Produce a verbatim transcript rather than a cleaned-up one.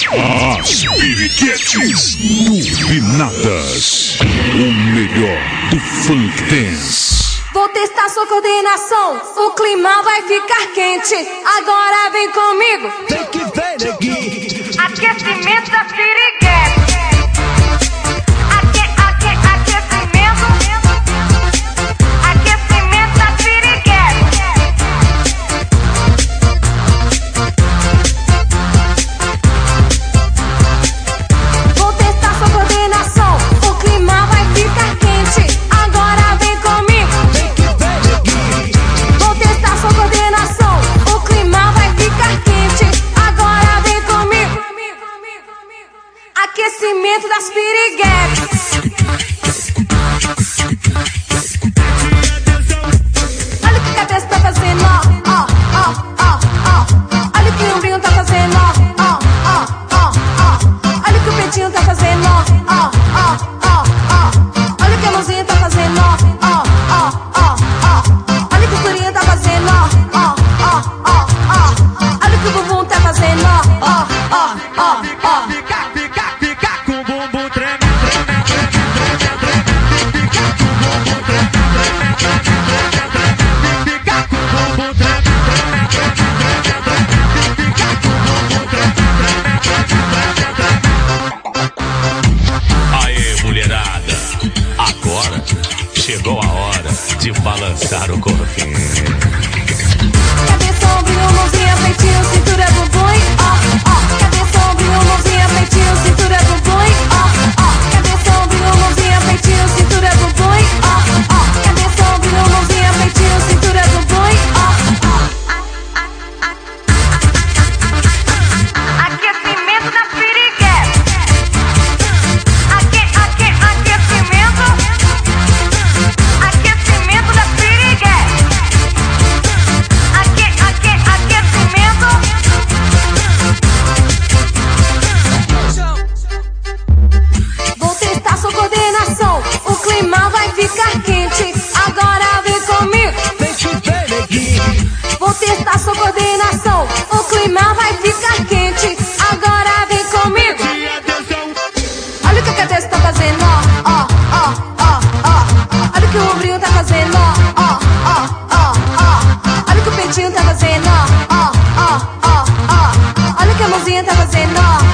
As Piriguetes Turbinadas. O melhor do funk dance. Vou testar sua coordenação, o clima vai ficar quente. Agora vem comigo. Tem que ver aqui. Aquecimento das piriguetes. Aque, aque, aquecimento. Aquecimento das piriguetes. Vou testar sua coordenação, o clima vai ficar quente. Agora vem comigo. Tem que ver aqui. Vou testar sua coordenação, o clima vai ficar quente. Agora vem comigo. Aquecimento das piriguetes. Olha o que a cabeça tá fazendo, ó, ó, ó, ó, ó. Olha o que o ombrinho tá fazendo, ó, ó, ó, ó, ó. Olha o que o peitinho tá fazendo, ó, ó, ó, ó, ó. Olha o que a mãozinha tá fazendo, ó, ó, ó, ó, ó. Olha o que o curinho tá fazendo, ó, ó, ó, ó, ó. Olha o que o bumbum tá fazendo, ó, ó, ó, ó, ó. Fica, fica, fica com o bumbum tremendo, tremendo, tremendo, tremendo. Fica com o bumbum tremendo, tremendo, tremendo. Fica com o bumbum tremendo, tremendo, tremendo. Fica com o bumbum tremendo, tremendo, tremendo. Aê, mulherada, agora chegou a hora de balançar o corpinho. Cabeça, ombrinho, mãozinha, peitinho, cintura, bumbum, ó, ó. Cabeça, ombrinho, mãozinha, peitinho, cintura, bumbum, ó, ó. Cabeça, ombrinho, mãozinha, peitinho, cintura, bumbum, ó, ó. Cabeça, ombrinho, mãozinha, peitinho, cintura, bumbum, ó, ó. Aquecimento das piriguetes. Aque, aque, aquecimento. Aquecimento das piriguetes. Aque, aque, aquecimento. Vou testar sua coordenação, o clima vai ficar quente. Agora vem comigo. Tem que ver aqui. Vou testar sua coordenação, o clima vai ficar quente. Agora vem comigo. E atenção. Olha o que a cabeça tá fazendo, ó, ó, ó, ó, ó. Olha o que o ombrinho tá fazendo, ó, ó, ó, ó, ó. Olha o que o peitinho tá fazendo, ó, ó, ó, ó, ó. Olha o que a mãozinha tá fazendo, ó,